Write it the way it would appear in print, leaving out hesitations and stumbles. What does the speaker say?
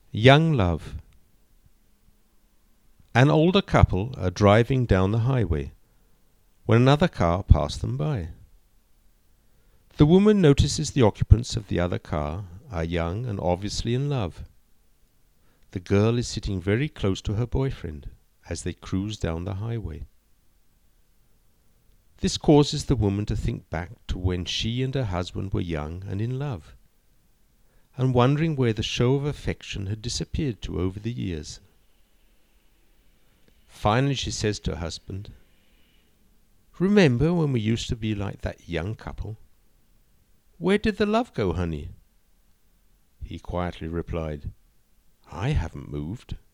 Young love. An older couple are driving down the highway when another car passed them by. The woman notices the occupants of the other car are young and obviously in love. The girl is sitting very close to her boyfriend as they cruise down the highway. This causes the woman to think back to when she and her husband were young and in love, and wondering where the show of affection had disappeared to over the years. Finally she says to her husband, "Remember when we used to be like that young couple? Where did the love go, honey?" He quietly replied, "I haven't moved."